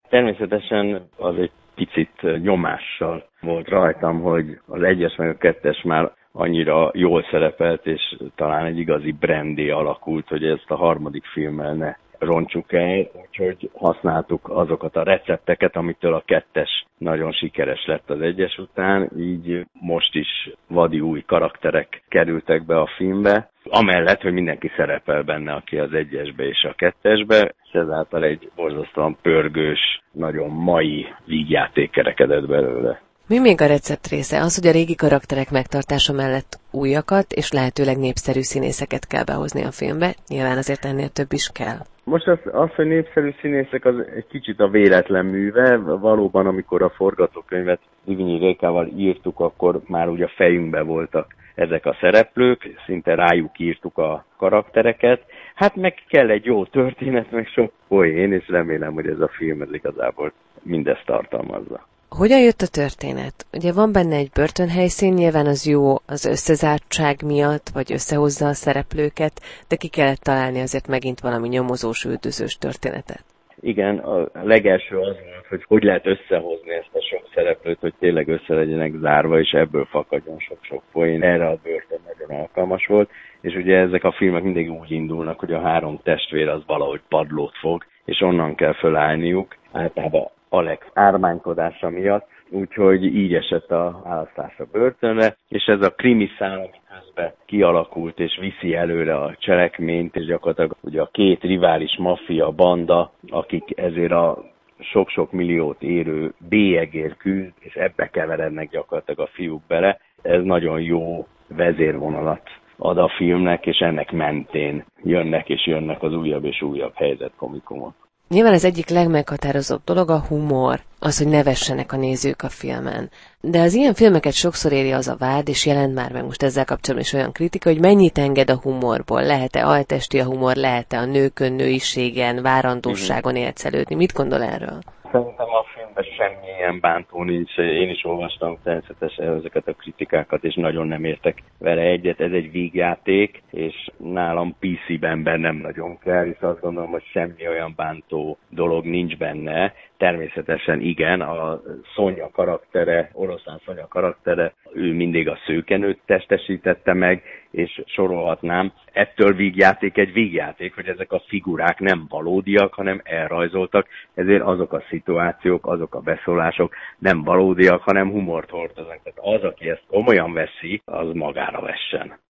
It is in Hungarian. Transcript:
Természetesen az egy picit nyomással volt rajtam, hogy az 1-es meg a 2-es már annyira jól szerepelt, és talán egy igazi brandé alakult, hogy ezt a harmadik filmmel ne roncsuk el, úgyhogy használtuk azokat a recepteket, amitől a 2-es nagyon sikeres lett az 1-es után, így most is vadi új karakterek kerültek be a filmbe, amellett, hogy mindenki szerepel benne, aki az 1-esbe és a 2-esbe, és ezáltal egy borzasztóan pörgős, nagyon mai vígjáték kerekedett belőle. Mi még a recept része? Az, hogy a régi karakterek megtartása mellett újakat és lehetőleg népszerű színészeket kell behozni a filmbe, nyilván azért ennél több is kell. Most az, hogy népszerű színészek, az egy kicsit a véletlen műve. Valóban, amikor a forgatókönyvet Divinyi Rékával írtuk, akkor már úgy a fejünkbe voltak ezek a szereplők, szinte rájuk írtuk a karaktereket. Hát meg kell egy jó történet, meg sok poén, és remélem, hogy ez a film ez igazából mindezt tartalmazza. Hogyan jött a történet? Ugye van benne egy börtönhelyszín, nyilván az jó az összezártság miatt, vagy összehozza a szereplőket, de ki kellett találni azért megint valami nyomozós, üldözős történetet. Igen, a legelső az volt, hogy lehet összehozni ezt a sok szereplőt, hogy tényleg össze legyenek zárva, és ebből fakadjon sok-sok poén. Erre a börtön nagyon alkalmas volt, és ugye ezek a filmek mindig úgy indulnak, hogy a 3 testvér az valahogy padlót fog, és onnan kell fölállniuk, általában Alex ármánykodása miatt, úgyhogy így esett a választás a börtönre, és ez a krimi szál, ami közben kialakult és viszi előre a cselekményt, és gyakorlatilag ugye a 2 rivális maffia banda, akik ezért a sok-sok milliót érő bélyegért küzd, és ebbe keverednek gyakorlatilag a fiúk bele. Ez nagyon jó vezérvonalat ad a filmnek, és ennek mentén jönnek az újabb és újabb helyzetkomikumok. Nyilván az egyik legmeghatározóbb dolog a humor, az, hogy nevessenek a nézők a filmen. De az ilyen filmeket sokszor éri az a vád, és jelent már meg most ezzel kapcsolatban is olyan kritika, hogy mennyit enged a humorból. Lehet-e altesti a humor, lehet-e a nőkön, nőiségen, várandóságon élcelődni? Mit gondol erről? Szerintem a filmben semmilyen bántó nincs. Én is olvastam természetesen ezeket a kritikákat, és nagyon nem értek vele egyet. Ez egy vígjáték, és nálam PC-ben nem nagyon kell, és azt gondolom, hogy semmi olyan bántó dolog nincs benne. Természetesen igen, a Szonya karaktere, oroszlán Szonya karaktere, ő mindig a szőkenőt testesítette meg, és sorolhatnám. Ettől vígjáték egy vígjáték, hogy ezek a figurák nem valódiak, hanem elrajzoltak, ezért azok a szituációk, azok a beszólások nem valódiak, hanem humort hordoznak. Tehát az, aki ezt komolyan veszi, az magára vessen.